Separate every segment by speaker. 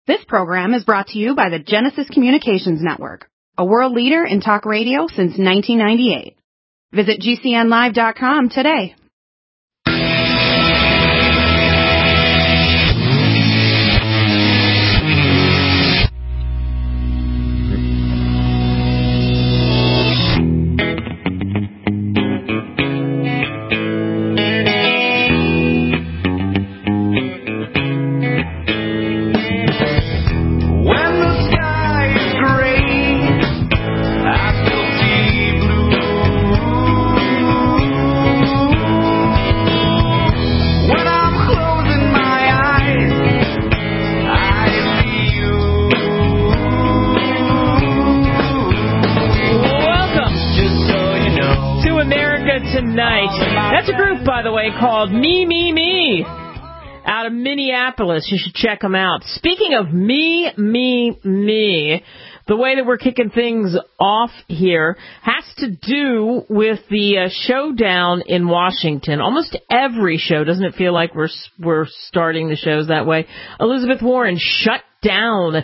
Speaker 1: This program is brought to you by the Genesis Communications Network, a world leader in talk radio since 1998. Visit GCNlive.com today.
Speaker 2: Called Me, Me, Me out of Minneapolis. You should check them out. Speaking of Me, Me, Me, the way that we're kicking things off here has to do with the showdown in Washington. Almost every show, doesn't it feel like we're starting the shows that way? Elizabeth Warren shut down,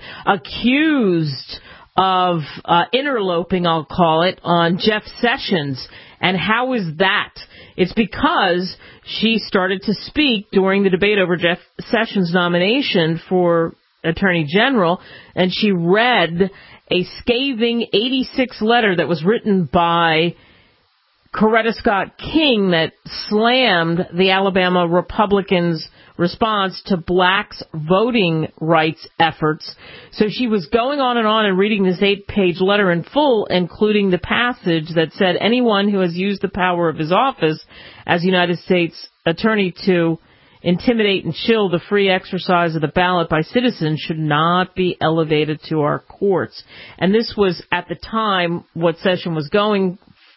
Speaker 2: accused of interloping, I'll call it, on Jeff Sessions. And how is that? It's because she started to speak during the debate over Jeff Sessions' nomination for Attorney General, and she read a scathing 86 letter that was written by Coretta Scott King that slammed the Alabama Republicans' response to blacks' voting rights efforts. So she was going on and reading this 8-page letter in full, including the passage that said anyone who has used the power of his office as United States attorney to intimidate and chill the free exercise of the ballot by citizens should not be elevated to our courts. And this was at the time what Sessions was going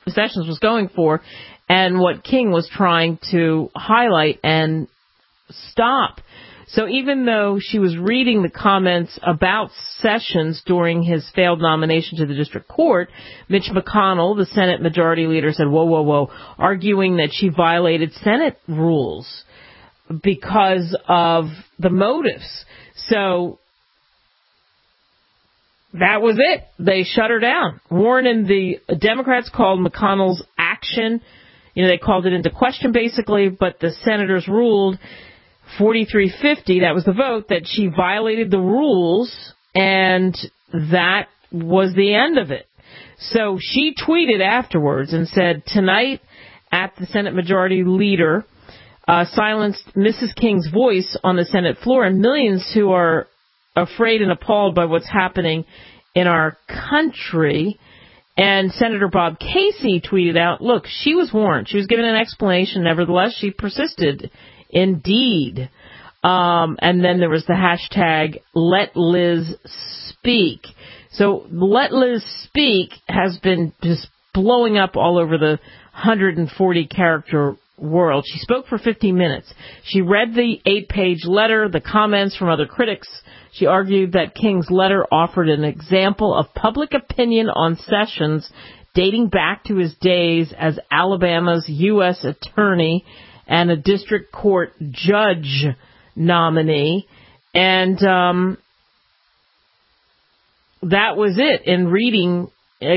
Speaker 2: for, and what King was trying to highlight and stop. So even though she was reading the comments about Sessions during his failed nomination to the district court, Mitch McConnell, the Senate Majority Leader, said, whoa, arguing that she violated Senate rules because of the motives. So that was it. They shut her down. Warren and the Democrats called McConnell's action, they called it into question basically, but the senators ruled 43-50, that was the vote, that she violated the rules, and that was the end of it. So she tweeted afterwards and said, tonight at the Senate Majority Leader silenced Mrs. King's voice on the Senate floor, and millions who are afraid and appalled by what's happening in our country. And Senator Bob Casey tweeted out, look, she was warned. She was given an explanation. Nevertheless, she persisted. Indeed. And then there was the hashtag Let Liz Speak. So Let Liz Speak has been just blowing up all over the 140-character world. She spoke for 50 minutes. She read the 8-page letter, the comments from other critics. She argued that King's letter offered an example of public opinion on Sessions dating back to his days as Alabama's U.S. attorney and a district court judge nominee. And that was it. In reading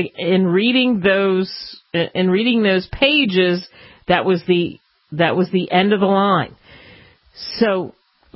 Speaker 2: those pages, that was the end of the line. So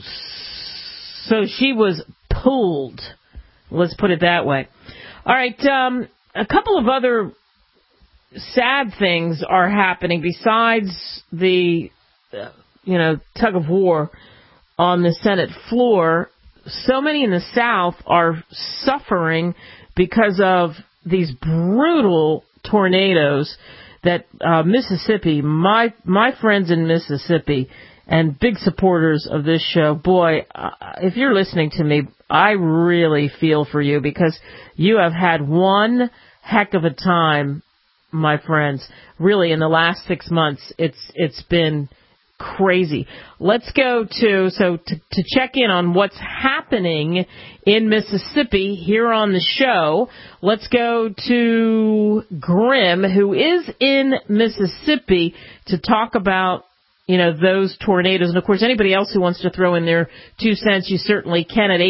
Speaker 2: she was pulled. Let's put it that way. All right, a couple of other sad things are happening besides the tug of war on the Senate floor. So many in the South are suffering because of these brutal tornadoes that Mississippi, my friends in Mississippi and big supporters of this show, boy, if you're listening to me, I really feel for you because you have had one heck of a time, my friends. Really, in the last 6 months, it's been crazy. Let's go to check in on what's happening in Mississippi here on the show. Let's go to Grim, who is in Mississippi, to talk about those tornadoes. And, of course, anybody else who wants to throw in their 2 cents, you certainly can at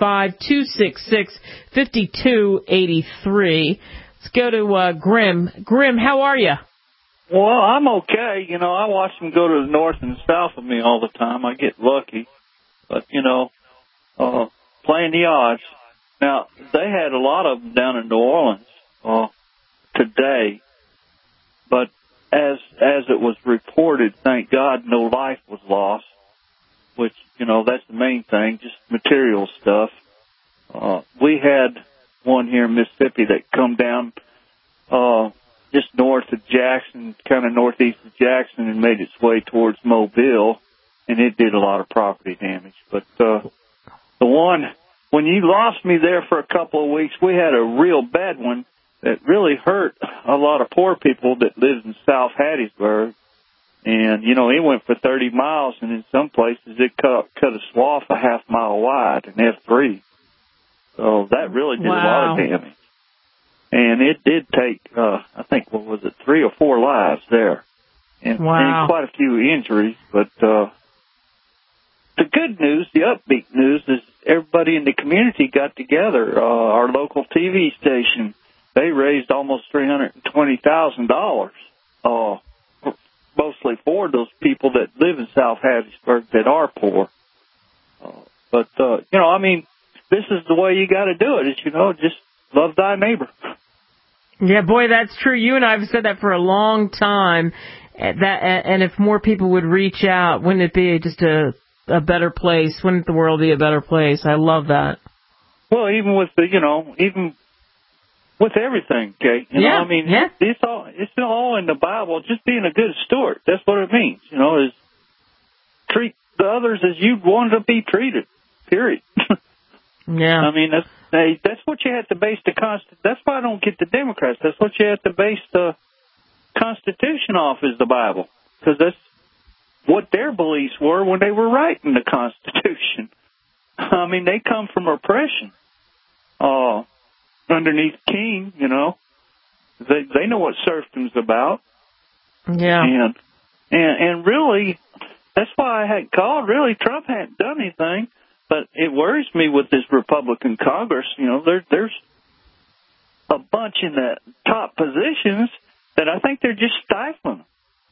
Speaker 2: 855-266-5283. Let's go to Grim. Grim, how are you?
Speaker 3: Well, I'm okay. I watch them go to the north and south of me all the time. I get lucky. But, playing the odds. Now, they had a lot of them down in New Orleans today. But as it was reported, thank God no life was lost, which, that's the main thing, just material stuff. We had one here in Mississippi that come down just north of Jackson, kind of northeast of Jackson, and made its way towards Mobile, and it did a lot of property damage. But the one, when you lost me there for a couple of weeks, we had a real bad one that really hurt a lot of poor people that lived in South Hattiesburg. And, it went for 30 miles, and in some places it cut a swath a half mile wide, an F3. So that really did a lot of damage. And it did take, I think, 3 or 4 lives there. And quite a few injuries. But the good news, the upbeat news, is everybody in the community got together. Our local TV station, they raised almost $320,000, mostly for those people that live in South Hattiesburg that are poor. But this is the way you got to do it, is, just love thy neighbor.
Speaker 2: Yeah, boy, that's true. You and I have said that for a long time. And if more people would reach out, wouldn't it be just a better place? Wouldn't the world be a better place? I love that.
Speaker 3: Well, even with even with everything, Kate. It's all in the Bible. Just being a good steward. That's what it means. Is treat the others as you want to be treated. Period.
Speaker 2: Yeah.
Speaker 3: That's what you have to base the That's why I don't get the Democrats. That's what you have to base the Constitution off, is the Bible, because that's what their beliefs were when they were writing the Constitution. They come from oppression. Underneath King, they know what serfdom's about.
Speaker 2: Yeah.
Speaker 3: And really, that's why I had called. Really, Trump hadn't done anything. But it worries me with this Republican Congress. There's a bunch in the top positions that I think they're just stifling.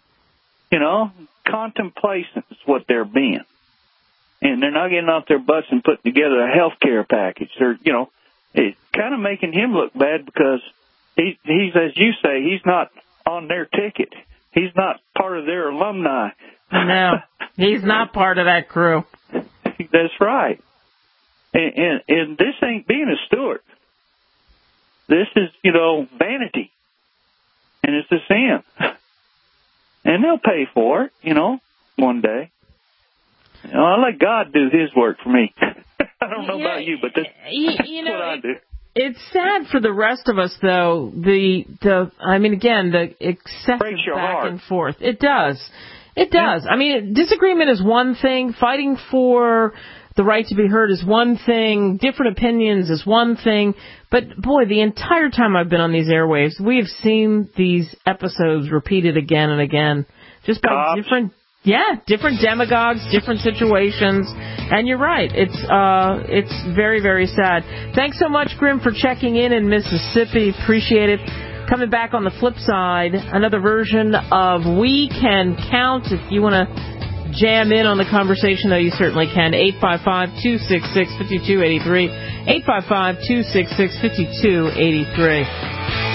Speaker 3: Contemplation is what they're being. And they're not getting off their butts and putting together a health care package. They're, it's kind of making him look bad because he's, as you say, he's not on their ticket. He's not part of their alumni.
Speaker 2: No, he's not part of that crew.
Speaker 3: That's right. And this ain't being a steward. This is, vanity. And it's a sin. And they'll pay for it, one day. I let God do his work for me. I don't know about you, but that's what I do.
Speaker 2: It's sad for the rest of us, though, the excessive back and forth. It does. It does. Yeah. Disagreement is one thing. Fighting for the right to be heard is one thing. Different opinions is one thing. But, boy, the entire time I've been on these airwaves, we have seen these episodes repeated again and again. Just by different demagogues, different situations. And you're right. It's very, very sad. Thanks so much, Grim, for checking in Mississippi. Appreciate it. Coming back on the flip side, another version of We Can Count. If you want to jam in on the conversation, though, you certainly can. 855-266-5283. 855-266-5283.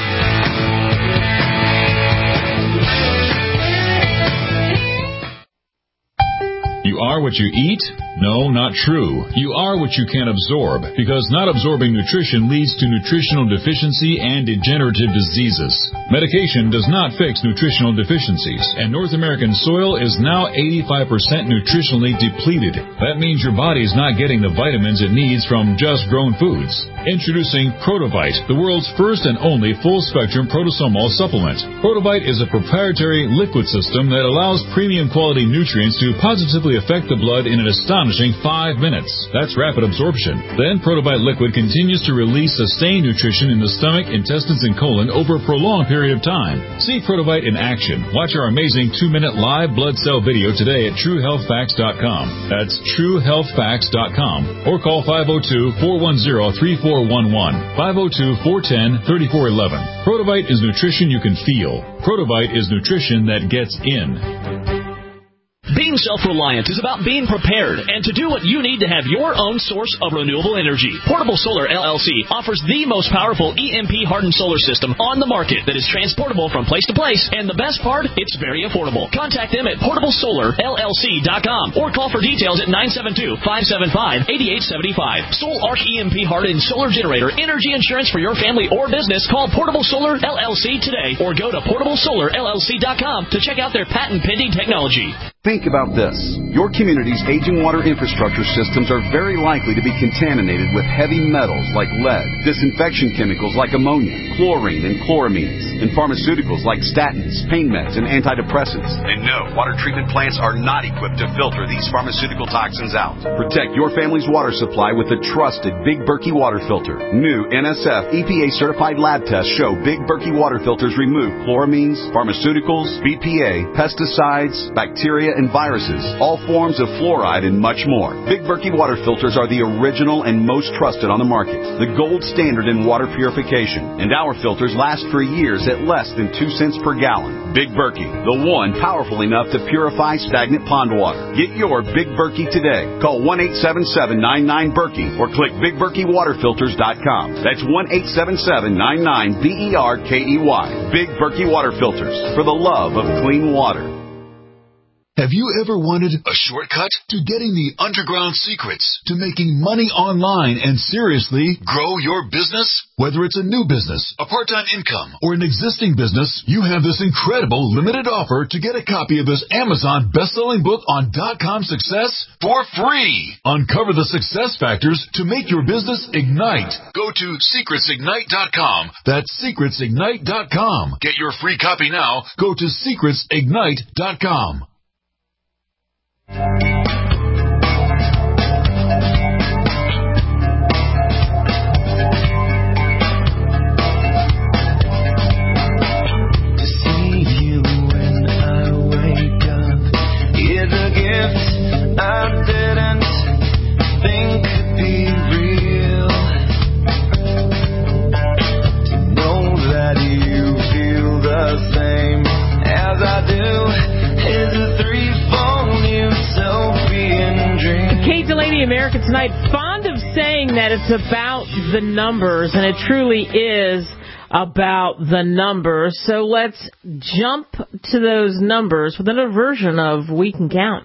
Speaker 4: You are what you eat? No, not true. You are what you can absorb, because not absorbing nutrition leads to nutritional deficiency and degenerative diseases. Medication does not fix nutritional deficiencies, and North American soil is now 85% nutritionally depleted. That means your body's not getting the vitamins it needs from just grown foods. Introducing Protovite, the world's first and only full-spectrum protosomal supplement. Protovite is a proprietary liquid system that allows premium quality nutrients to positively affect the blood in an astonishing astonishing 5 minutes. That's rapid absorption. Then Protobite Liquid continues to release sustained nutrition in the stomach, intestines, and colon over a prolonged period of time. See Protobite in action. Watch our amazing 2-minute live blood cell video today at TrueHealthFacts.com. That's TrueHealthFacts.com. Or call 502-410-3411. 502-410-3411. Protobite is nutrition you can feel. Protobite is nutrition that gets in.
Speaker 5: Being self-reliant is about being prepared and to do what you need to have your own source of renewable energy. Portable Solar LLC offers the most powerful EMP-hardened solar system on the market that is transportable from place to place, and the best part, it's very affordable. Contact them at portablesolarllc.com or call for details at 972-575-8875. Sol Arc EMP-hardened solar generator energy insurance for your family or business. Call Portable Solar LLC today or go to portablesolarllc.com to check out their patent-pending technology.
Speaker 6: Think about this. Your community's aging water infrastructure systems are very likely to be contaminated with heavy metals like lead, disinfection chemicals like ammonia, chlorine and chloramines, and pharmaceuticals like statins, pain meds, and antidepressants. And no, water treatment plants are not equipped to filter these pharmaceutical toxins out. Protect your family's water supply with the trusted Big Berkey water filter. New NSF EPA-certified lab tests show Big Berkey water filters remove chloramines, pharmaceuticals, BPA, pesticides, bacteria, and viruses, all forms of fluoride, and much more. Big Berkey water filters are the original and most trusted on the market, the gold standard in water purification, and our filters last for years at less than 2 cents per gallon. Big Berkey, the one powerful enough to purify stagnant pond water. Get your Big Berkey today. Call 1-877-99-BERKEY or click BigBerkeyWaterFilters.com. That's 1-877-99-BERKEY. Big Berkey Water Filters, for the love of clean water.
Speaker 7: Have you ever wanted a shortcut to getting the underground secrets to making money online and seriously grow your business? Whether it's a new business, a part-time income, or an existing business, you have this incredible limited offer to get a copy of this Amazon best-selling book on .com success for free. Uncover the success factors to make your business ignite. Go to secretsignite.com. That's secretsignite.com. Get your free copy now. Go to secretsignite.com.
Speaker 2: America Tonight, fond of saying that it's about the numbers, and it truly is about the numbers. So let's jump to those numbers with another version of We Can Count.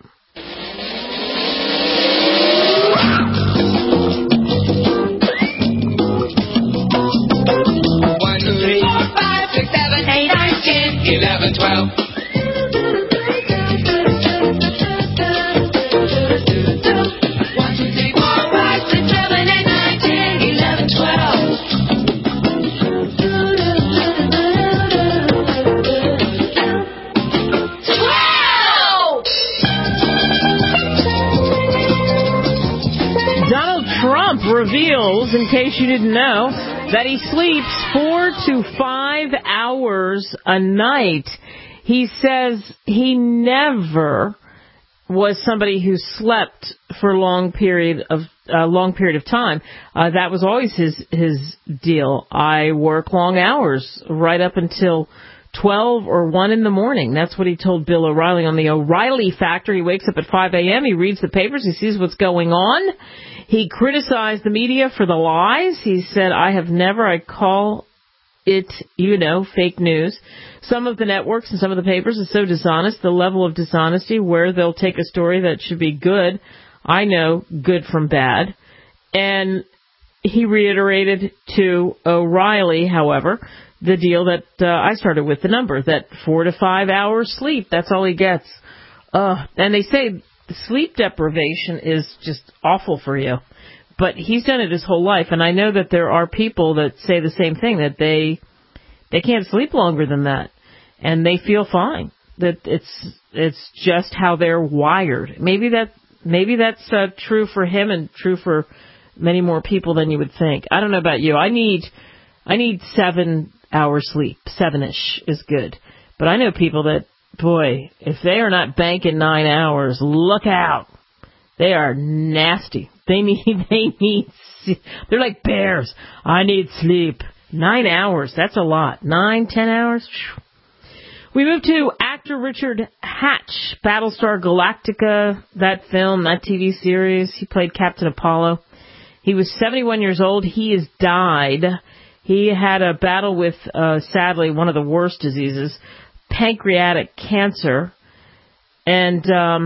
Speaker 8: 1, 2, 3, 4, 5, 6, 7, 8, 9, 10, 11, 12.
Speaker 2: Reveals, in case you didn't know, that he sleeps 4 to 5 hours a night. He says he never was somebody who slept for a long period of time. That was always his deal. I work long hours right up until 12 or 1 in the morning. That's what he told Bill O'Reilly on the O'Reilly Factor. He wakes up at 5 a.m., he reads the papers, he sees what's going on. He criticized the media for the lies. He said, I call it, fake news. Some of the networks and some of the papers are so dishonest, the level of dishonesty where they'll take a story that should be good. I know good from bad. And he reiterated to O'Reilly, however, the deal that I started with, the number, that 4 to 5 hours sleep, that's all he gets. And they say sleep deprivation is just awful for you. But he's done it his whole life, and I know that there are people that say the same thing, that they can't sleep longer than that, and they feel fine. That it's just how they're wired. Maybe maybe that's true for him and true for many more people than you would think. I don't know about you. I need 7 hours sleep. 7-ish is good. But I know people that, boy, if they are not banking 9 hours, look out. They are nasty. They're like bears. I need sleep. 9 hours. That's a lot. 9, 10 hours. We move to actor Richard Hatch, Battlestar Galactica, that film, that TV series. He played Captain Apollo. He was 71 years old. He has died. He had a battle with, sadly, one of the worst diseases, pancreatic cancer. And,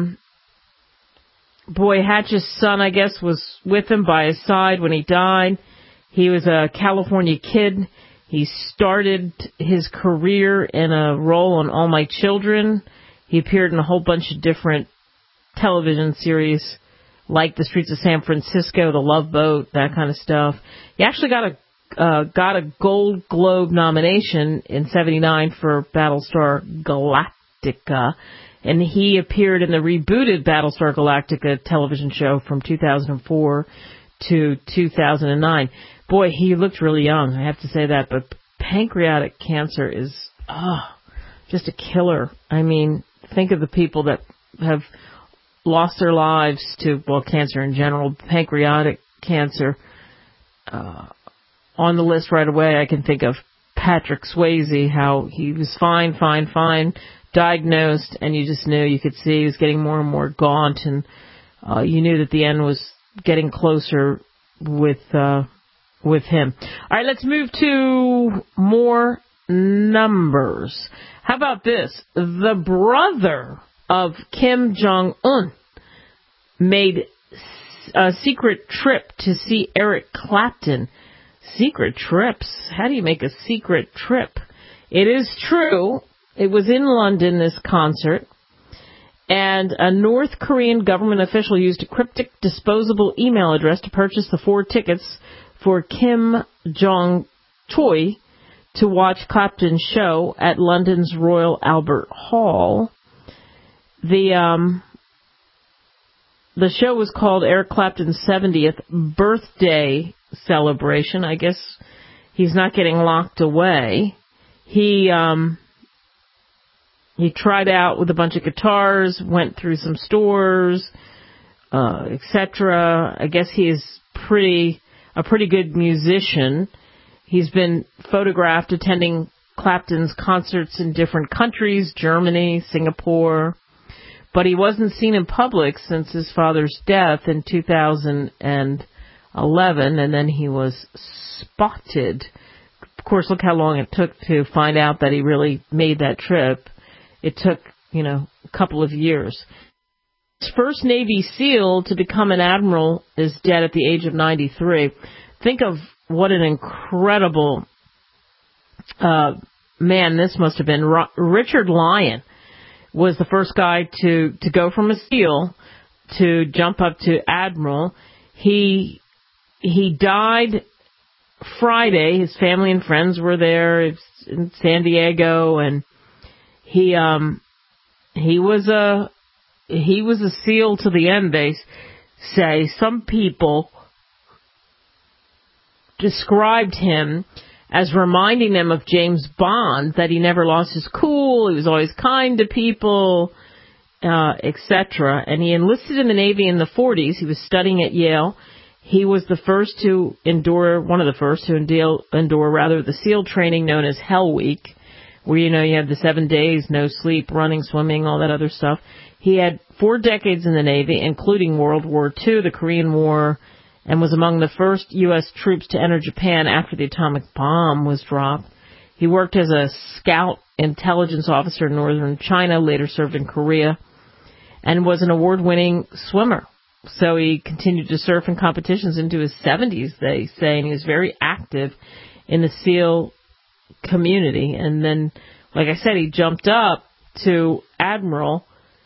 Speaker 2: boy, Hatch's son, I guess, was with him by his side when he died. He was a California kid. He started his career in a role on All My Children. He appeared in a whole bunch of different television series like The Streets of San Francisco, The Love Boat, that kind of stuff. He actually got a Gold Globe nomination in '79 for Battlestar Galactica, and he appeared in the rebooted Battlestar Galactica television show from 2004 to 2009. Boy, he looked really young, I have to say that, but pancreatic cancer is just a killer. I mean, think of the people that have lost their lives to, well, cancer in general, pancreatic cancer. On the list right away, I can think of Patrick Swayze, how he was fine, diagnosed, and you just knew, you could see he was getting more and more gaunt, and you knew that the end was getting closer with him. All right, let's move to more numbers. How about this? The brother of Kim Jong-un made a secret trip to see Eric Clapton. Secret trips? How do you make a secret trip? It is true. It was in London, this concert, and a North Korean government official used a cryptic disposable email address to purchase the 4 tickets for Kim Jong-choi to watch Clapton's show at London's Royal Albert Hall. The show was called Eric Clapton's 70th birthday celebration. I guess he's not getting locked away. He tried out with a bunch of guitars, went through some stores, etc. I guess he is a pretty good musician. He's been photographed attending Clapton's concerts in different countries, Germany, Singapore, but he wasn't seen in public since his father's death in 2011, and then he was spotted. Of course, look how long it took to find out that he really made that trip. It took, a couple of years. His first Navy SEAL to become an admiral is dead at the age of 93. Think of what an incredible man this must have been. Richard Lyon was the first guy to go from a SEAL to jump up to admiral. He died Friday. His family and friends were there in San Diego, and he was a SEAL to the end, they say. Some people described him as reminding them of James Bond, that he never lost his cool, he was always kind to people, etc. And he enlisted in the Navy in the 40s. He was studying at Yale. He was one of the first to endure the SEAL training known as Hell Week, where, you have the 7 days, no sleep, running, swimming, all that other stuff. He had 4 decades in the Navy, including World War II, the Korean War, and was among the first U.S. troops to enter Japan after the atomic bomb was dropped. He worked as a scout intelligence officer in northern China, later served in Korea, and was an award-winning swimmer. So he continued to surf in competitions into his 70s, they say, and he was very active in the SEAL community. And then, like I said, he jumped up to admiral.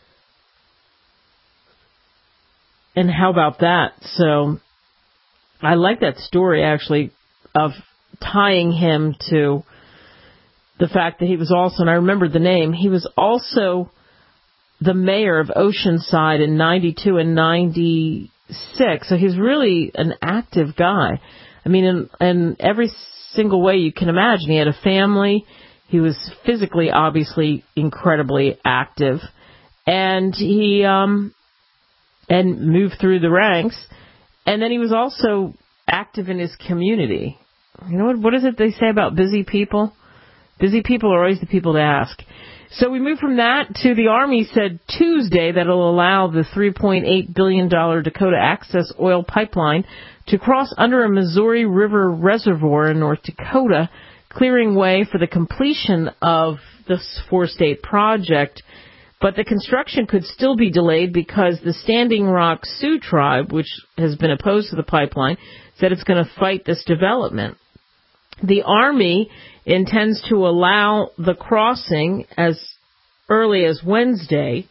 Speaker 2: And how about that? So I like that story, actually, of tying him to the fact that he was also, and I remembered the name, he was also the mayor of Oceanside in 92 and 96. So he's really an active guy. I mean, in every single way you can imagine. He had a family. He was physically, obviously, incredibly active. And he and moved through the ranks. And then he was also active in his community. You know what is it they say about busy people? Busy people are always the people to ask. So we moved from that to the Army said Tuesday that it'll allow the $3.8 billion Dakota Access oil pipeline to cross under a Missouri River reservoir in North Dakota, clearing way for the completion of this four-state project. But the construction could still be delayed because the Standing Rock Sioux tribe, which has been opposed to the pipeline, said it's going to fight this development. The Army intends to allow the crossing as early as Wednesday,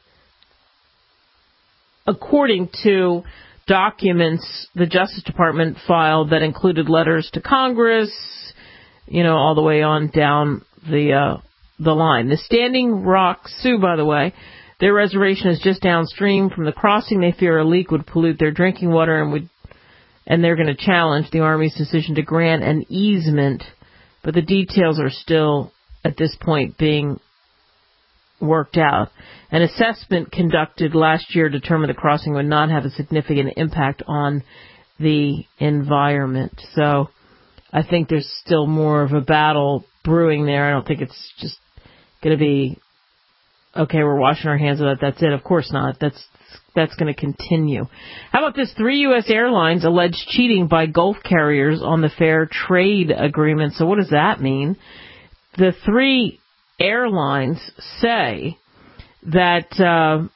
Speaker 2: according to documents the Justice Department filed that included letters to Congress, all the way on down the line. The Standing Rock Sioux, by the way, their reservation is just downstream from the crossing. They fear a leak would pollute their drinking water and they're going to challenge the Army's decision to grant an easement, but the details are still, at this point, being worked out. An assessment conducted last year determined the crossing would not have a significant impact on the environment. So I think there's still more of a battle brewing there. I don't think it's just going to be, okay, we're washing our hands of that, that's it. Of course not. That's going to continue. How about this? 3 U.S. airlines alleged cheating by Gulf carriers on the Fair Trade Agreement. So what does that mean? The 3 airlines say that the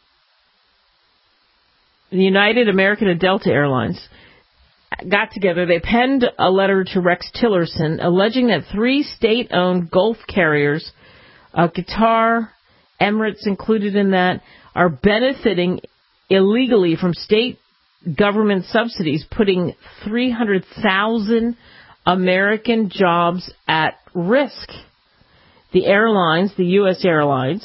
Speaker 2: United, American, and Delta Airlines got together. They penned a letter to Rex Tillerson alleging that 3 state-owned Gulf carriers, Qatar, Emirates included in that, are benefiting illegally from state government subsidies, putting 300,000 American jobs at risk. The airlines, the U.S. airlines,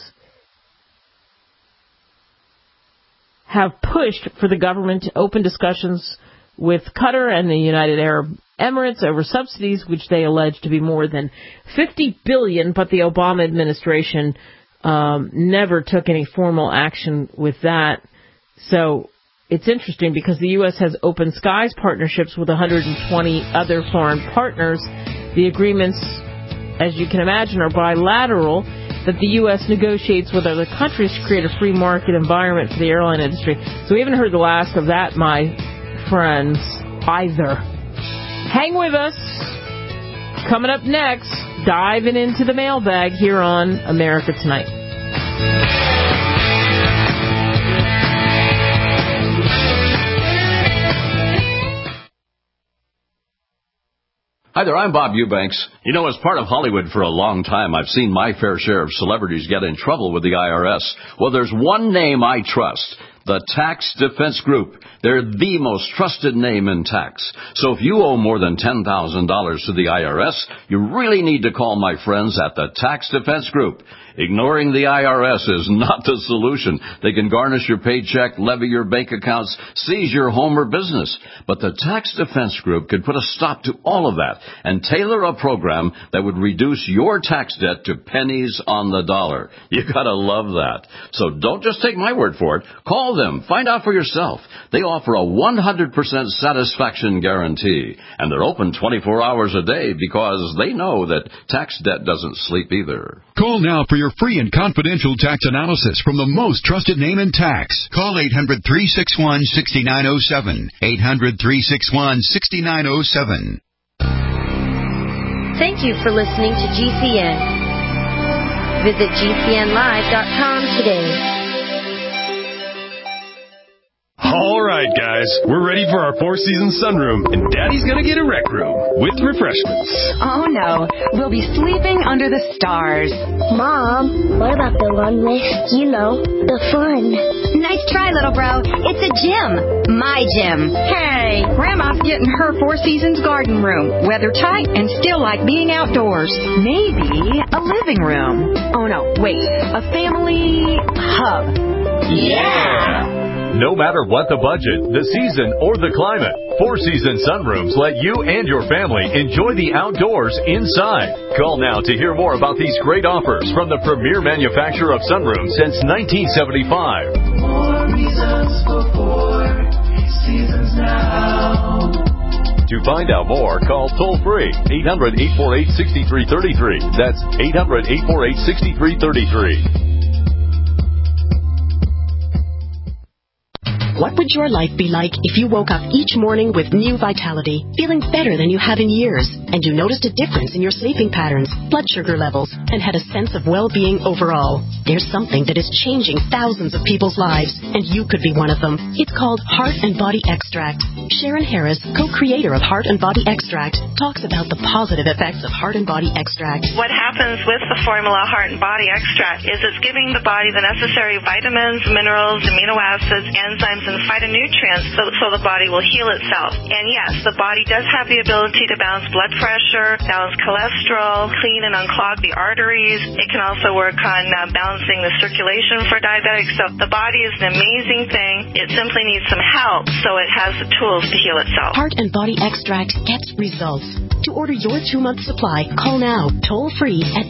Speaker 2: have pushed for the government to open discussions with Qatar and the United Arab Emirates over subsidies, which they allege to be more than $50 billion, but the Obama administration never took any formal action with that. So it's interesting because the U.S. has open skies partnerships with 120 other foreign partners. The agreements, as you can imagine, are bilateral, that the U.S. negotiates with other countries to create a free market environment for the airline industry. So we haven't heard the last of that, my friends, either. Hang with us. Coming up next, diving into the mailbag here on America Tonight.
Speaker 9: Hi there, I'm Bob Eubanks. As part of Hollywood for a long time, I've seen my fair share of celebrities get in trouble with the IRS. Well, there's one name I trust. The Tax Defense Group. They're the most trusted name in tax. So if you owe more than $10,000 to the IRS, you really need to call my friends at the Tax Defense Group. Ignoring the IRS is not the solution. They can garnish your paycheck, levy your bank accounts, seize your home or business. But the Tax Defense Group could put a stop to all of that and tailor a program that would reduce your tax debt to pennies on the dollar. You gotta love that. So don't just take my word for it. Call them. Find out for yourself. They offer a 100% satisfaction guarantee. And they're open 24 hours a day because they know that tax debt doesn't sleep either.
Speaker 7: Call now for your free and confidential tax analysis from the most trusted name in tax. Call 800-361-6907. 800-361-6907.
Speaker 10: Thank you for listening to GCN. Visit GCNlive.com today.
Speaker 11: All right, guys. We're ready for our Four Seasons sunroom, and Daddy's gonna get a rec room with refreshments.
Speaker 1: Oh, no. We'll be sleeping under the stars.
Speaker 12: Mom, what about the one with, the fun?
Speaker 10: Nice try, little bro. It's a gym. My gym.
Speaker 1: Hey, Grandma's getting her Four Seasons garden room. Weather tight and still like being outdoors. Maybe a living room. Oh, no. Wait. A family hub.
Speaker 13: Yeah! No matter what the budget, the season, or the climate, Four Seasons sunrooms let you and your family enjoy the outdoors inside. Call now to hear more about these great offers from the premier manufacturer of sunrooms since 1975.
Speaker 8: More reasons for Four Seasons now.
Speaker 13: To find out more, call toll-free 800-848-6333. That's 800-848-6333.
Speaker 14: What would your life be like if you woke up each morning with new vitality, feeling better than you have in years, and you noticed a difference in your sleeping patterns, blood sugar levels, and had a sense of well-being overall? There's something that is changing thousands of people's lives, and you could be one of them. It's called Heart and Body Extract. Sharon Harris, co-creator of Heart and Body Extract, talks about the positive effects of Heart and Body Extract.
Speaker 15: What happens with the formula Heart and Body Extract is it's giving the body the necessary vitamins, minerals, amino acids, enzymes, and phytonutrients so the body will heal itself. And yes, the body does have the ability to balance blood pressure, balance cholesterol, clean and unclog the arteries. It can also work on balancing the circulation for diabetics. So the body is an amazing thing. It simply needs some help so it has the tools to heal itself.
Speaker 14: Heart and Body Extract gets results. To order your 2-month supply, call now, toll-free at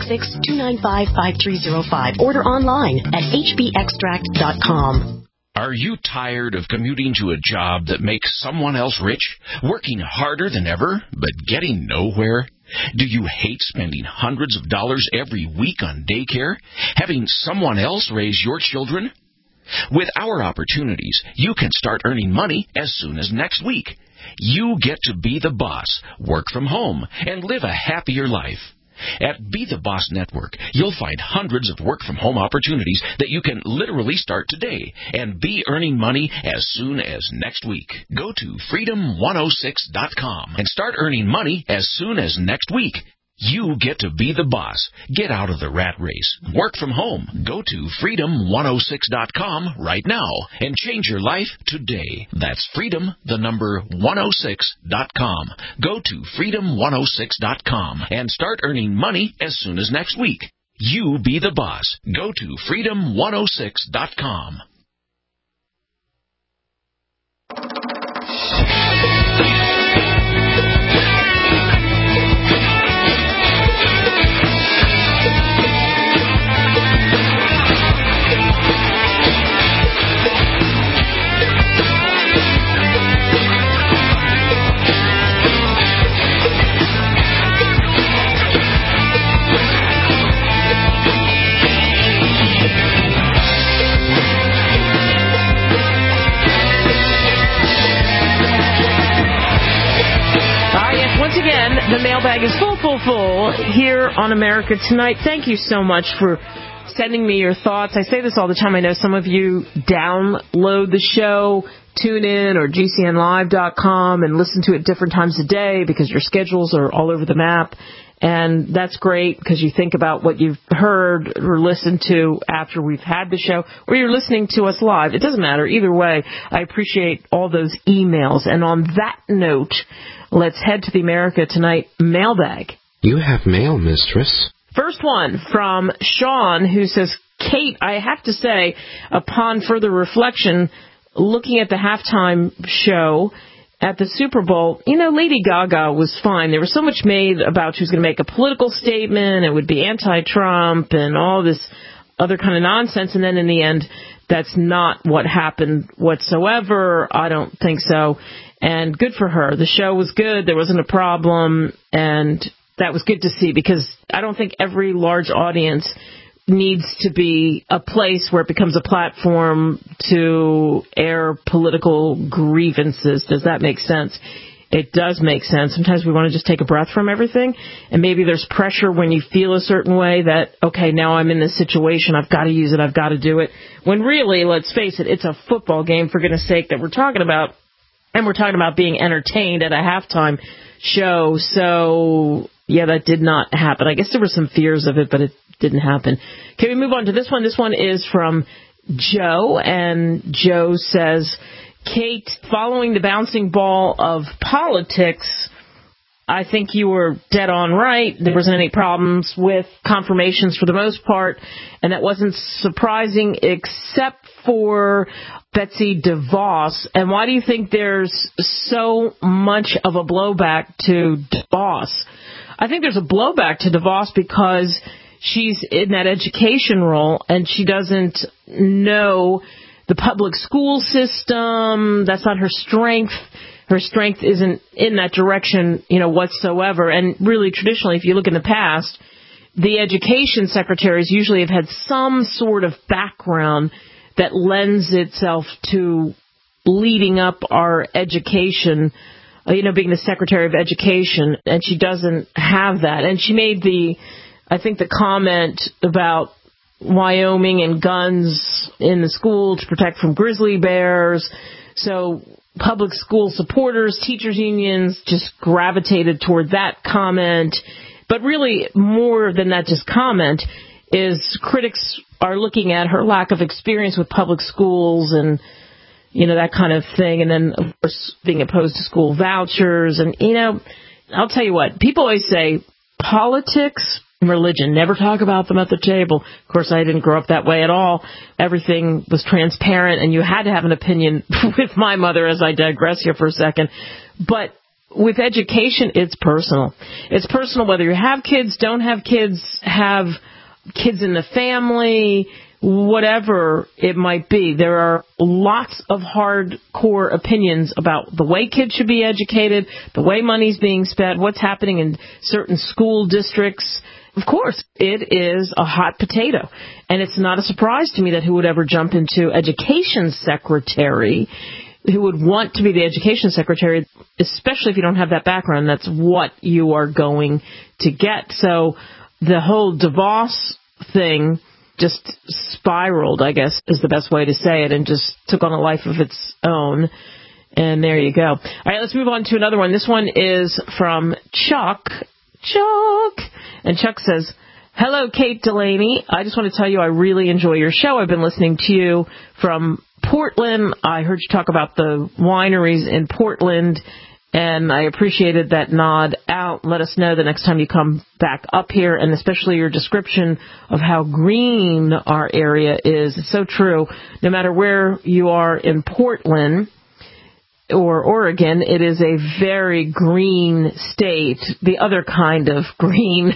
Speaker 14: 866-295-5305. Order online at hbextract.com.
Speaker 16: Are you tired of commuting to a job that makes someone else rich, working harder than ever, but getting nowhere? Do you hate spending hundreds of dollars every week on daycare, having someone else raise your children? With our opportunities, you can start earning money as soon as next week. You get to be the boss, work from home, and live a happier life. At Be the Boss Network, you'll find hundreds of work-from-home opportunities that you can literally start today and be earning money as soon as next week. Go to freedom106.com and start earning money as soon as next week. You get to be the boss. Get out of the rat race. Work from home. Go to freedom106.com right now and change your life today. That's freedom106.com. Go to freedom106.com and start earning money as soon as next week. You be the boss. Go to freedom106.com.
Speaker 2: Again, the mailbag is full here on America Tonight. Thank you so much for sending me your thoughts. I say this all the time. I know some of you download the show, tune in, or GCNlive.com and listen to it different times a day because your schedules are all over the map. And that's great because you think about what you've heard or listened to after we've had the show, or you're listening to us live. It doesn't matter. Either way, I appreciate all those emails. And on that note, let's head to the America Tonight mailbag.
Speaker 17: You have mail, mistress.
Speaker 2: First one from Sean, who says, Kate, I have to say, upon further reflection, looking at the halftime show at the Super Bowl, Lady Gaga was fine. There was so much made about she was going to make a political statement, it would be anti-Trump and all this other kind of nonsense, and then in the end, that's not what happened whatsoever. I don't think so. And good for her. The show was good. There wasn't a problem, and that was good to see because I don't think every large audience needs to be a place where it becomes a platform to air political grievances. Does that make sense? It does make sense. Sometimes we want to just take a breath from everything, and maybe there's pressure when you feel a certain way that, okay, now I'm in this situation, I've got to use it, I've got to do it. When really, let's face it, it's a football game, for goodness sake, that we're talking about, and we're talking about being entertained at a halftime show. So, yeah, that did not happen. I guess there were some fears of it, but it didn't happen. Okay, we move on to this one. This one is from Joe, and Joe says, Kate, following the bouncing ball of politics, I think you were dead on right. There wasn't any problems with confirmations for the most part, and that wasn't surprising except for Betsy DeVos. And why do you think there's so much of a blowback to DeVos? I think there's a blowback to DeVos because she's in that education role, and she doesn't know the public school system. That's not her strength. Her strength isn't in that direction, whatsoever. And really, traditionally, if you look in the past, the education secretaries usually have had some sort of background that lends itself to leading up our education, being the Secretary of Education. And she doesn't have that. And she made the comment about Wyoming and guns in the school to protect from grizzly bears. So public school supporters, teachers unions just gravitated toward that comment. But really, more than that just comment, is critics are looking at her lack of experience with public schools and, that kind of thing. And then, of course, being opposed to school vouchers. And, I'll tell you what, people always say politics and religion, never talk about them at the table. Of course, I didn't grow up that way at all. Everything was transparent, and you had to have an opinion with my mother, as I digress here for a second. But with education, it's personal. It's personal whether you have kids, don't have kids in the family, whatever it might be. There are lots of hardcore opinions about the way kids should be educated, the way money's being spent, what's happening in certain school districts. Of course, it is a hot potato, and it's not a surprise to me that who would ever jump into education secretary, who would want to be the education secretary, especially if you don't have that background. That's what you are going to get. So the whole DeVos thing just spiraled, I guess is the best way to say it, and just took on a life of its own. And there you go. All right, let's move on to another one. This one is from Chuck. And Chuck says, hello, Kate Delaney. I just want to tell you I really enjoy your show. I've been listening to you from Portland. I heard you talk about the wineries in Portland, and I appreciated that nod out. Let us know the next time you come back up here, and especially your description of how green our area is. It's so true. No matter where you are in Portland or Oregon, it is a very green state, the other kind of green.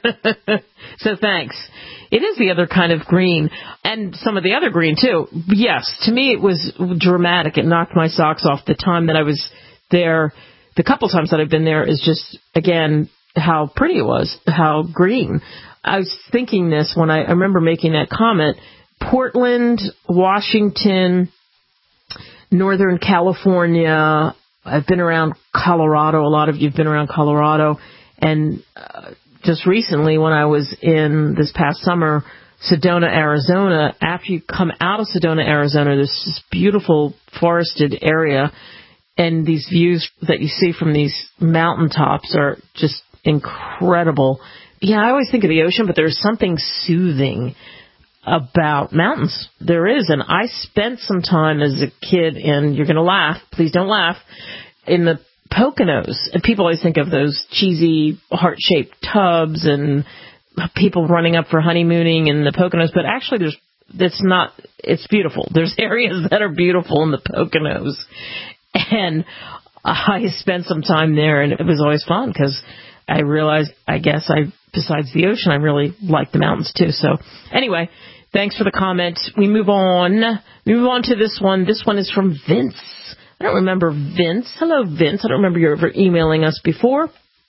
Speaker 2: So thanks. It is the other kind of green, and some of the other green, too. Yes, to me it was dramatic. It knocked my socks off. The time that I was there, the couple times that I've been there, is just, again, how pretty it was, how green. I was thinking this when I remember making that comment. Portland, Washington, Northern California. I've been around Colorado. A lot of you have been around Colorado. And just recently, when I was in this past summer, Sedona, Arizona, after you come out of Sedona, Arizona, there's this beautiful forested area, and these views that you see from these mountaintops are just incredible. Yeah, I always think of the ocean, but there's something soothing about mountains. There is, and I spent some time as a kid in, you're going to laugh, please don't laugh, in the Poconos. And people always think of those cheesy heart-shaped tubs and people running up for honeymooning in the Poconos, but actually it's beautiful. There's areas that are beautiful in the Poconos. And I spent some time there, and it was always fun because I realized, besides the ocean, I really like the mountains too. So anyway, thanks for the comment. We move on. We move on to this one. This one is from Vince. I don't remember Vince. Hello, Vince. I don't remember you ever emailing us before.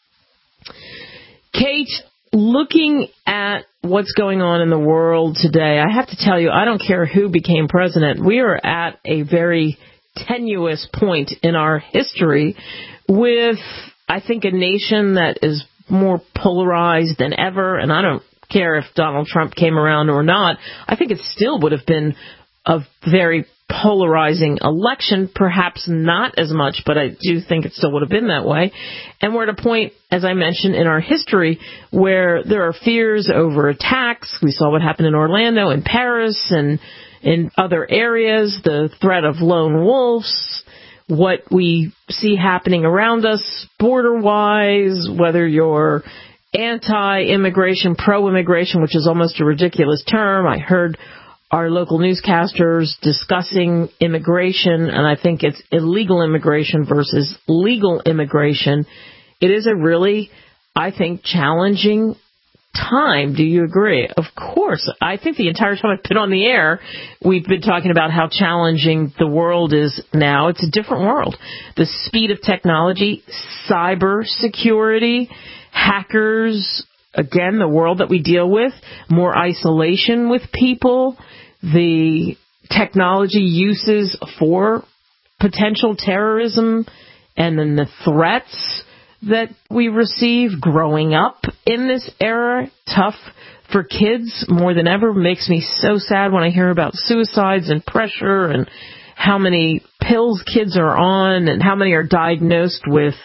Speaker 2: Kate, looking at what's going on in the world today, I have to tell you, I don't care who became president. We are at a very tenuous point in our history with, I think, a nation that is more polarized than ever, and I don't care if Donald Trump came around or not, I think it still would have been a very polarizing election, perhaps not as much, but I do think it still would have been that way. And we're at a point, as I mentioned, in our history where there are fears over attacks. We saw what happened in Orlando, in Paris, and in other areas, the threat of lone wolves, what we see happening around us border-wise, whether you're anti-immigration, pro-immigration, which is almost a ridiculous term. I heard our local newscasters discussing immigration, and I think it's illegal immigration versus legal immigration. It is a really, I think, challenging time. Do you agree? Of course. I think the entire time I've been on the air, we've been talking about how challenging the world is now. It's a different world. The speed of technology, cyber security, hackers, again, the world that we deal with, more isolation with people, the technology uses for potential terrorism, and then the threats that we receive growing up in this era, tough for kids more than ever. Makes me so sad when I hear about suicides and pressure and how many pills kids are on and how many are diagnosed with,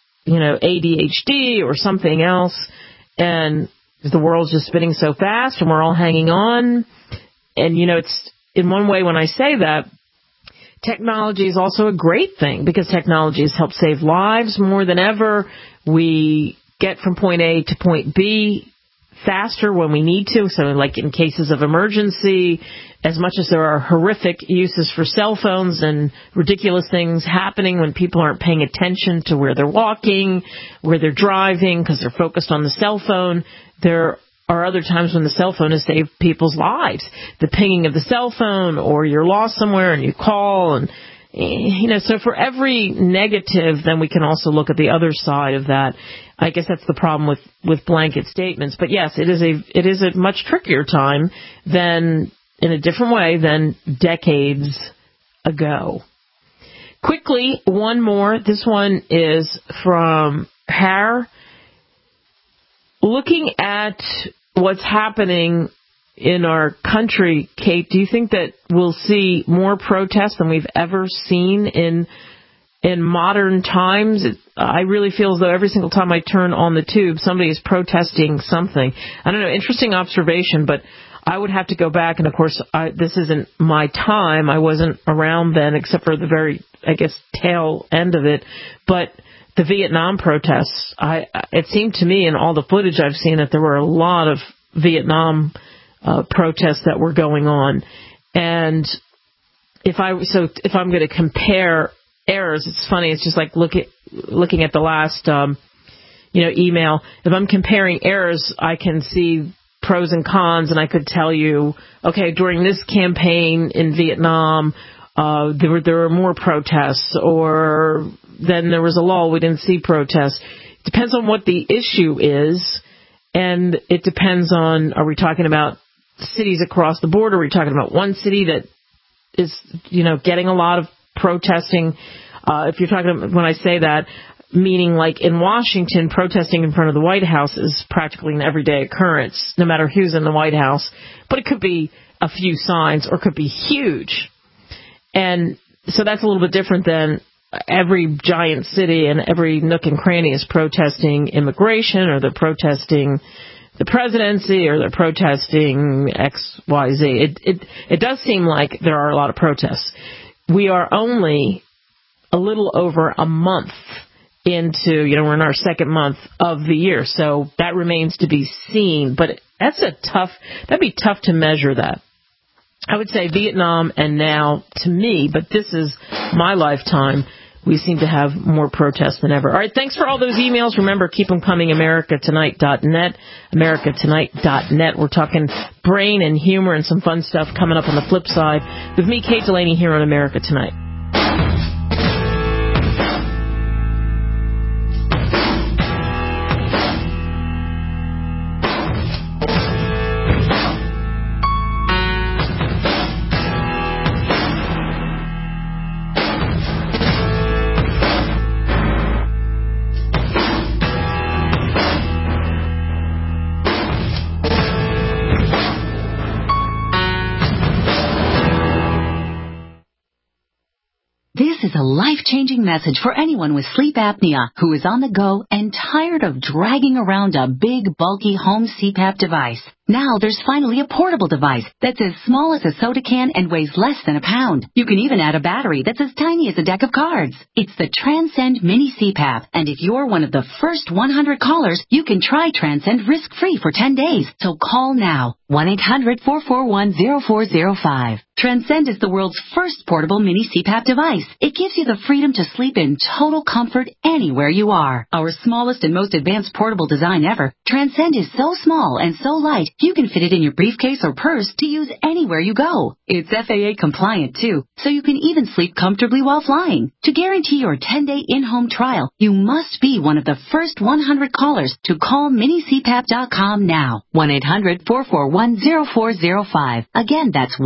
Speaker 2: ADHD or something else. And the world's just spinning so fast and we're all hanging on. And, it's in one way when I say that, technology is also a great thing because technology has helped save lives more than ever. We get from point A to point B faster when we need to. So like in cases of emergency, as much as there are horrific uses for cell phones and ridiculous things happening when people aren't paying attention to where they're walking, where they're driving because they're focused on the cell phone, there are other times when the cell phone has saved people's lives. The pinging of the cell phone, or you're lost somewhere and you call, and so for every negative, then we can also look at the other side of that. I guess that's the problem with blanket statements. But yes, it is a much trickier time than, in a different way than decades ago. Quickly, one more. This one is from Har. Looking at what's happening in our country, Kate, do you think that we'll see more protests than we've ever seen in modern times? I really feel as though every single time I turn on the tube, somebody is protesting something. I don't know, interesting observation, but I would have to go back, and of course, this isn't my time. I wasn't around then, except for the very, tail end of it. But the Vietnam protests, it seemed to me in all the footage I've seen that there were a lot of Vietnam protests that were going on. And if I'm going to compare errors, it's funny. It's just like looking at the last email. If I'm comparing errors, I can see pros and cons, and I could tell you, okay, during this campaign in Vietnam, there were more protests, or then there was a lull, we didn't see protests. It depends on what the issue is, and it depends on, are we talking about cities across the border? Are we talking about one city that is, getting a lot of protesting? If you're talking about, when I say that, meaning like in Washington, protesting in front of the White House is practically an everyday occurrence, no matter who's in the White House. But it could be a few signs, or it could be huge. And so that's a little bit different than every giant city and every nook and cranny is protesting immigration, or they're protesting the presidency, or they're protesting X, Y, Z. It does seem like there are a lot of protests. We are only a little over a month into, we're in our second month of the year, so that remains to be seen. But that'd be tough to measure that. I would say Vietnam and now, to me, but this is my lifetime, we seem to have more protests than ever. All right, thanks for all those emails. Remember, keep them coming, americatonight.net, americatonight.net. We're talking brain and humor and some fun stuff coming up on the flip side with me, Kate Delaney, here on America Tonight.
Speaker 18: a life-changing message for anyone with sleep apnea who is on the go and tired of dragging around a big, bulky home CPAP device. Now there's finally a portable device that's as small as a soda can and weighs less than a pound. You can even add a battery that's as tiny as a deck of cards. It's the Transcend Mini CPAP, and if you're one of the first 100 callers, you can try Transcend risk-free for 10 days. So call now, 1-800-441-0405. Transcend is the world's first portable mini CPAP device. It gives you the freedom to sleep in total comfort anywhere you are. Our smallest and most advanced portable design ever, Transcend is so small and so light, you can fit it in your briefcase or purse to use anywhere you go. It's FAA compliant too, so you can even sleep comfortably while flying. To guarantee your 10-day in-home trial, you must be one of the first 100 callers to call minicpap.com now. 1-800-441-0405. Again, that's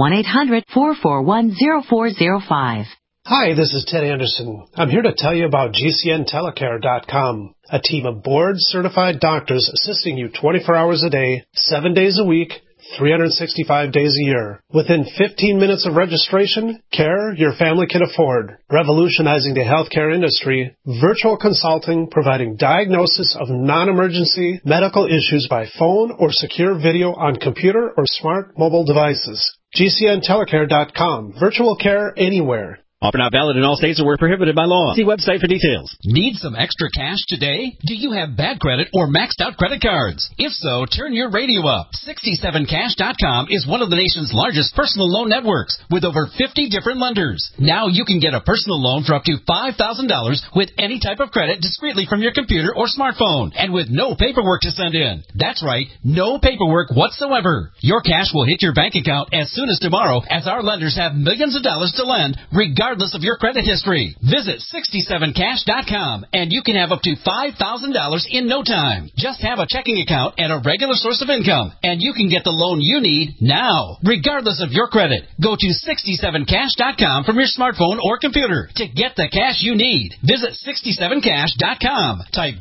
Speaker 18: 1-800-441-0405.
Speaker 19: Hi, this is Ted Anderson. I'm here to tell you about GCNtelecare.com, a team of board-certified doctors assisting you 24 hours a day, 7 days a week, 365 days a year. Within 15 minutes of registration, care your family can afford. Revolutionizing the healthcare industry, virtual consulting providing diagnosis of non-emergency medical issues by phone or secure video on computer or smart mobile devices. GCNtelecare.com. Virtual care anywhere.
Speaker 20: Offer not valid in all states or where prohibited by law. See website for details.
Speaker 21: Need some extra cash today? Do you have bad credit or maxed out credit cards? If so, turn your radio up. 67cash.com is one of the nation's largest personal loan networks with over 50 different lenders. Now you can get a personal loan for up to $5,000 with any type of credit discreetly from your computer or smartphone and with no paperwork to send in. That's right, no paperwork whatsoever. Your cash will hit your bank account as soon as tomorrow as our lenders have millions of dollars to lend regardless of your credit history. Visit 67cash.com and you can have up to $5,000 in no time. Just have a checking account and a regular source of income, and you can get the loan you need now, regardless of your credit. Go to 67cash.com from your smartphone or computer to get the cash you need. Visit 67cash.com. Type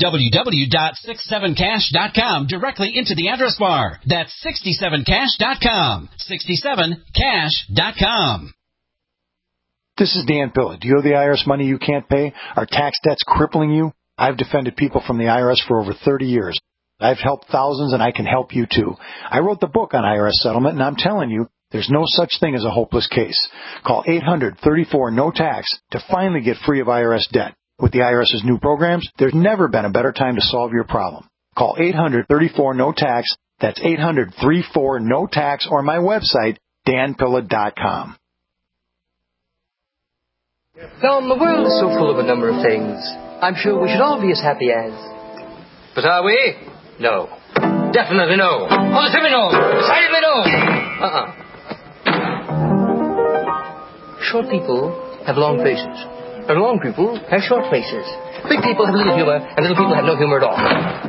Speaker 21: www.67cash.com directly into the address bar. That's 67cash.com. 67cash.com.
Speaker 22: This is Dan Pilla. Do you owe the IRS money you can't pay? Are tax debts crippling you? I've defended people from the IRS for over 30 years. I've helped thousands, and I can help you too. I wrote the book on IRS settlement, and I'm telling you, there's no such thing as a hopeless case. Call 800-34-NO-TAX to finally get free of IRS debt. With the IRS's new programs, there's never been a better time to solve your problem. Call 800-34-NO-TAX. That's 800-34-NO-TAX, or my website, danpilla.com.
Speaker 23: Now, the world is so full of a number of things. I'm sure we should all be as happy as. But are we? No. Definitely no. Positively no. Decidedly no. Short people have long faces. And long people have short faces. Big people have little humor, and little people have no humor at all.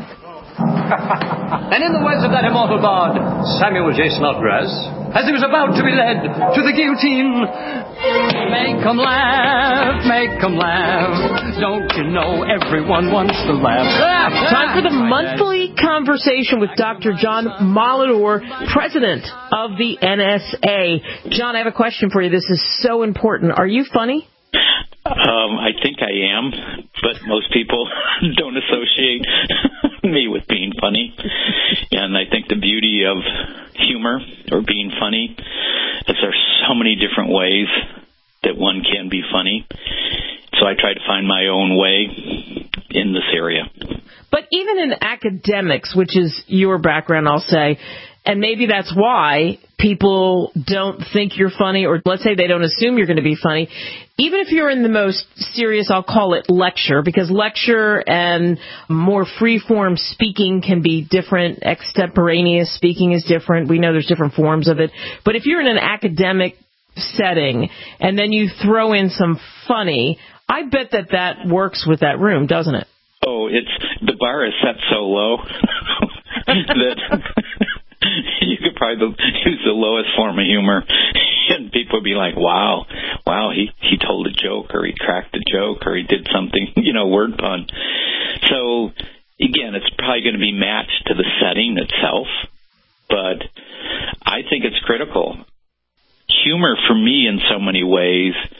Speaker 24: And in the words of that immortal bard, Samuel J. Snodgrass, as he was about to be led to the guillotine, make 'em laugh, make 'em laugh. Don't you know everyone wants to laugh?
Speaker 2: Time for the monthly conversation with Dr. John Molidor, president of the NSA. John, I have a question for you. This is so important. Are you funny?
Speaker 25: I think I am, but most people don't associate me with being funny. And I think the beauty of humor or being funny is there's so many different ways that one can be funny. So I try to find my own way in this area.
Speaker 2: But even in academics, which is your background, I'll say, and maybe that's why people don't think you're funny, or let's say they don't assume you're going to be funny. Even if you're in the most serious, I'll call it lecture, because lecture and more free-form speaking can be different. Extemporaneous speaking is different. We know there's different forms of it. But if you're in an academic setting and then you throw in some funny, I bet that works with that room, doesn't it?
Speaker 25: Oh, the bar is set so low that you could probably use the lowest form of humor, and people would be like, wow, he told a joke, or he cracked a joke, or he did something, word pun. So, again, it's probably going to be matched to the setting itself, but I think it's critical. Humor, for me, in so many ways,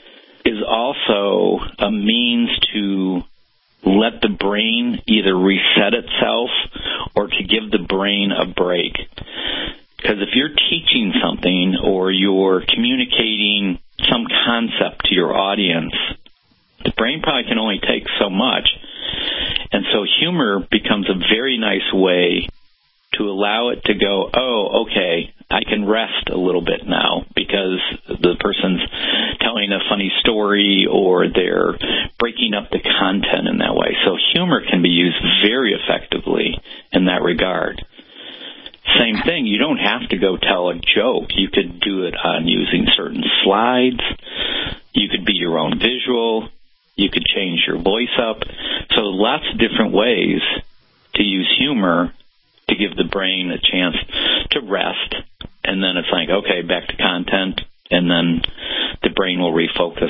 Speaker 25: is also a means to let the brain either reset itself or to give the brain a break. Because if you're teaching something or you're communicating some concept to your audience, the brain probably can only take so much. And so humor becomes a very nice way to allow it to go, oh, okay, I can rest a little bit now because the person's telling a funny story or they're breaking up the content in that way. So humor can be used very effectively in that regard. Same thing, you don't have to go tell a joke. You could do it on using certain slides. You could be your own visual. You could change your voice up. So lots of different ways to use humor to give the brain a chance to rest. And then it's like, okay, back to content, and then the brain will refocus.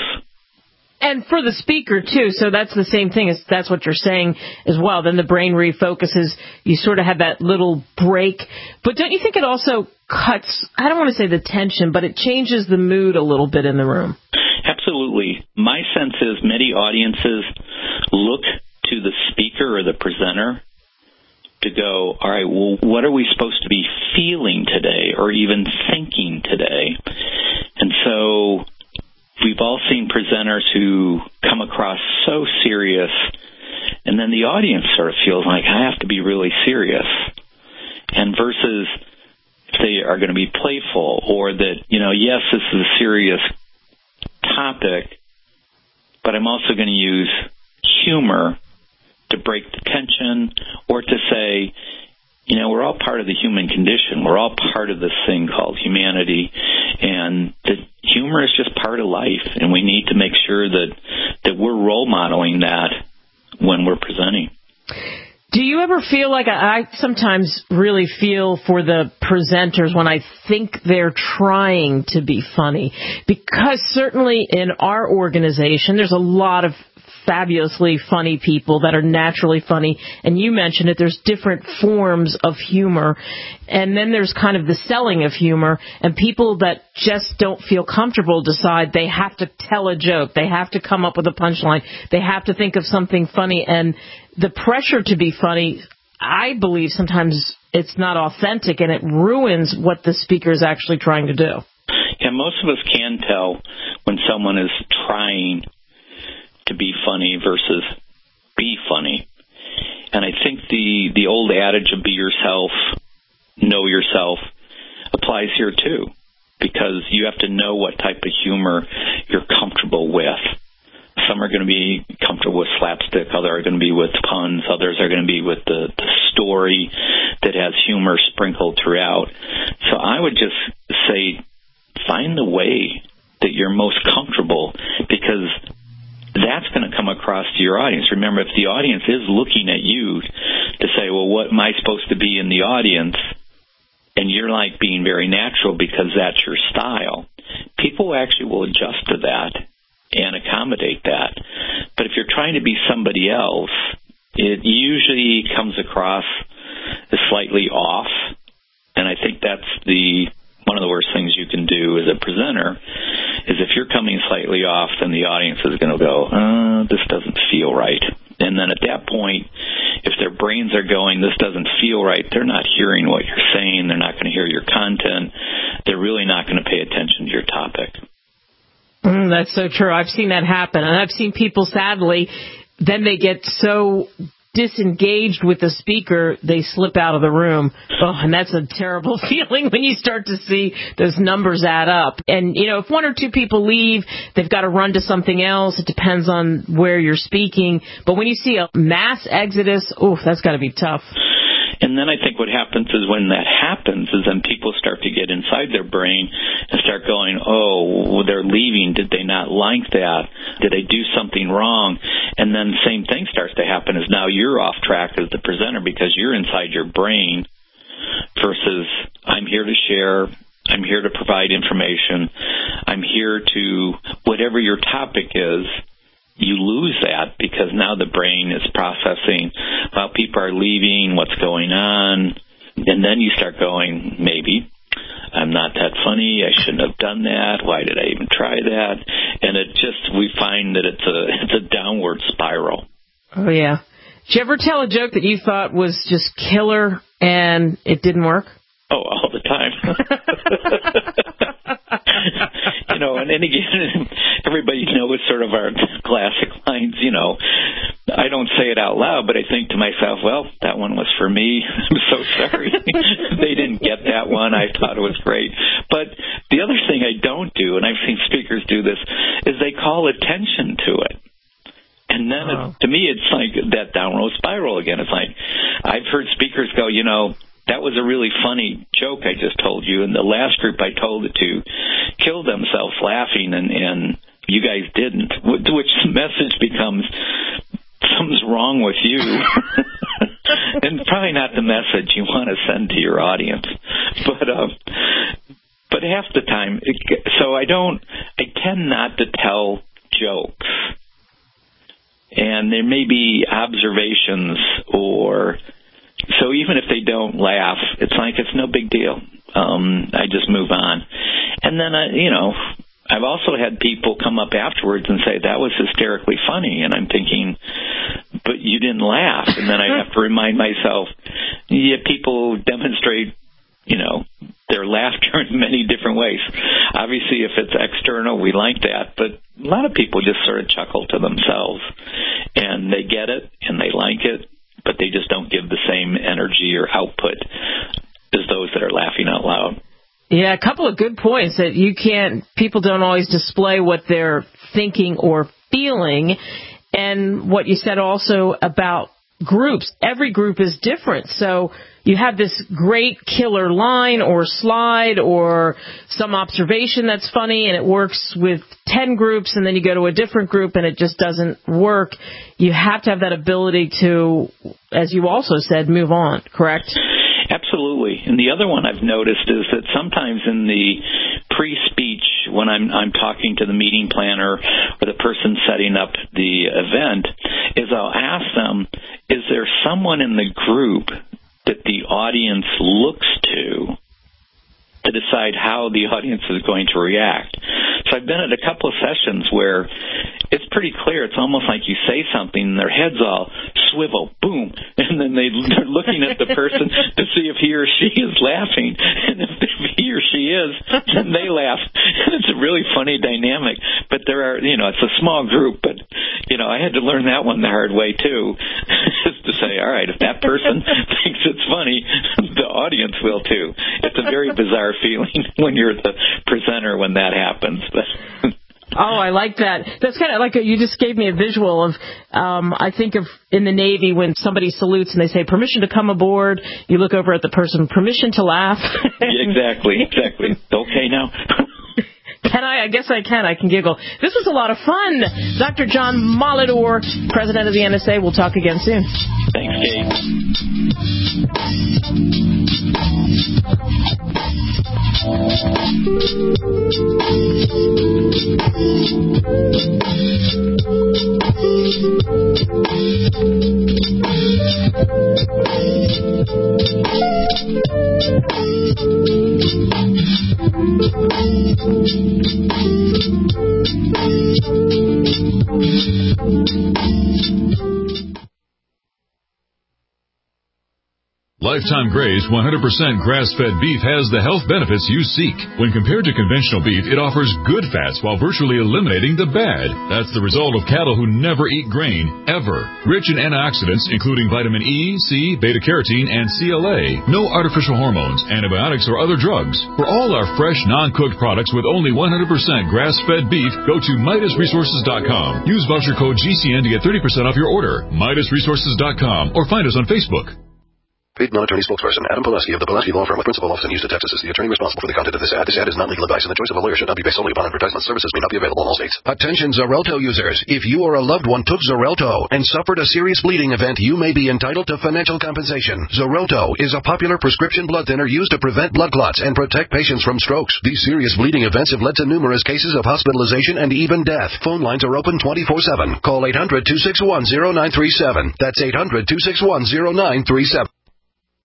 Speaker 2: And for the speaker, too, so that's the same thing. That's what you're saying as well. Then the brain refocuses. You sort of have that little break. But don't you think it also cuts, I don't want to say the tension, but it changes the mood a little bit in the room?
Speaker 25: Absolutely. My sense is many audiences look to the speaker or the presenter to go, all right, well, what are we supposed to be feeling today or even thinking today? And so we've all seen presenters who come across so serious, and then the audience sort of feels like, I have to be really serious. And versus if they are going to be playful or that, yes, this is a serious topic, but I'm also going to use humor to break the tension or to say, we're all part of the human condition. We're all part of this thing called humanity, and the humor is just part of life, and we need to make sure that we're role modeling that when we're presenting.
Speaker 2: Do you ever feel like I sometimes really feel for the presenters when I think they're trying to be funny? Because certainly in our organization, there's a lot of fabulously funny people that are naturally funny. And you mentioned it, there's different forms of humor. And then there's kind of the selling of humor. And people that just don't feel comfortable decide they have to tell a joke. They have to come up with a punchline. They have to think of something funny. And the pressure to be funny, I believe sometimes it's not authentic and it ruins what the speaker is actually trying to do.
Speaker 25: Yeah, most of us can tell when someone is trying to be funny versus be funny. And I think the old adage of be yourself, know yourself applies here too, because you have to know what type of humor you're comfortable with. Some are going to be comfortable with slapstick, others are going to be with puns, others are going to be with the story that has humor sprinkled throughout. So I would just say find the way that you're most comfortable, because that's going to come across to your audience. Remember, if the audience is looking at you to say, well, what am I supposed to be in the audience? And you're like being very natural because that's your style, people actually will adjust to that and accommodate that. But if you're trying to be somebody else, it usually comes across as slightly off. And I think that's one of the worst things you can do as a presenter is if you're coming slightly off, then the audience is going to go, this doesn't feel right. And then at that point, if their brains are going, this doesn't feel right, they're not hearing what you're saying, they're not going to hear your content, they're really not going to pay attention to your topic.
Speaker 2: That's so true. I've seen that happen. And I've seen people, sadly, then they get so disengaged with the speaker, they slip out of the room. Oh, and that's a terrible feeling when you start to see those numbers add up. And, if one or two people leave, they've got to run to something else. It depends on where you're speaking. But when you see a mass exodus, that's got to be tough.
Speaker 25: And then I think what happens is when that happens is then people start to get inside their brain and start going, they're leaving. Did they not like that? Did they do something wrong? And then the same thing starts to happen is now you're off track as the presenter because you're inside your brain versus I'm here to share. I'm here to provide information. I'm here to, whatever your topic is, you lose that because now the brain is processing, well, people are leaving, what's going on? And then you start going, maybe I'm not that funny, I shouldn't have done that, why did I even try that? and we find that it's a downward spiral.
Speaker 2: Oh yeah. Did you ever tell a joke that you thought was just killer and it didn't work?
Speaker 25: Oh, all the time. And then again, everybody knows sort of our classic lines, I don't say it out loud, but I think to myself, well, that one was for me. I'm so sorry. They didn't get that one. I thought it was great. But the other thing I don't do, and I've seen speakers do this, is they call attention to it. And then to me, it's like that downward spiral again. It's like I've heard speakers go, that was a really funny joke I just told you, and the last group I told it to killed themselves laughing, and you guys didn't, which the message becomes something's wrong with you. And probably not the message you want to send to your audience. But half the time, I tend not to tell jokes. And there may be observations so even if they don't laugh, it's like it's no big deal. I just move on. And then, I've also had people come up afterwards and say, that was hysterically funny. And I'm thinking, but you didn't laugh. And then I have to remind myself, people demonstrate, their laughter in many different ways. Obviously, if it's external, we like that. But a lot of people just sort of chuckle to themselves. And they get it, and they like it. But they just don't give the same energy or output as those that are laughing out loud.
Speaker 2: Yeah, a couple of good points that people don't always display what they're thinking or feeling. And what you said also about groups. Every group is different. So you have this great killer line or slide or some observation that's funny and it works with 10 groups, and then you go to a different group and it just doesn't work. You have to have that ability to, as you also said, move on, correct?
Speaker 25: Absolutely. And the other one I've noticed is that sometimes in the pre-speech, when I'm talking to the meeting planner or the person setting up the event, is I'll ask them, is there someone in the group that the audience looks to decide how the audience is going to react? So I've been at a couple of sessions where it's pretty clear. It's almost like you say something and their heads all swivel, boom, and then they're looking at the person to see if he or she is laughing. And if he or she is, then they laugh. It's a really funny dynamic. But there are, it's a small group, but, I had to learn that one the hard way, too, just to say, all right, if that person thinks it's funny, the audience will, too. It's a very bizarre feeling when you're the presenter when that happens. But
Speaker 2: oh, I like that. That's kind of like you just gave me a visual of, I think of in the Navy when somebody salutes and they say, permission to come aboard. You look over at the person, permission to laugh.
Speaker 25: Exactly. Okay now.
Speaker 2: Can I guess I can. I can giggle. This was a lot of fun. Dr. John Molidor, president of the NSA. We'll talk again soon.
Speaker 25: Thanks,
Speaker 7: Lifetime Graze 100% grass-fed beef has the health benefits you seek. When compared to conventional beef, it offers good fats while virtually eliminating the bad. That's the result of cattle who never eat grain, ever. Rich in antioxidants, including vitamin E, C, beta-carotene, and CLA. No artificial hormones, antibiotics, or other drugs. For all our fresh, non-cooked products with only 100% grass-fed beef, go to MidasResources.com. Use voucher code GCN to get 30% off your order. MidasResources.com or find us on Facebook.
Speaker 3: Paid non-attorney spokesperson Adam Pulaski of the Pulaski Law Firm with principal office in Houston, Texas is the attorney responsible for the content of this ad. This ad is not legal advice, and the choice of a lawyer should not be based solely upon advertisement. Services may not be available in all states.
Speaker 4: Attention Xarelto users. If you or a loved one took Xarelto and suffered a serious bleeding event, you may be entitled to financial compensation. Xarelto is a popular prescription blood thinner used to prevent blood clots and protect patients from strokes. These serious bleeding events have led to numerous cases of hospitalization and even death. Phone lines are open 24/7. Call 800-261-0937. That's 800-261-0937.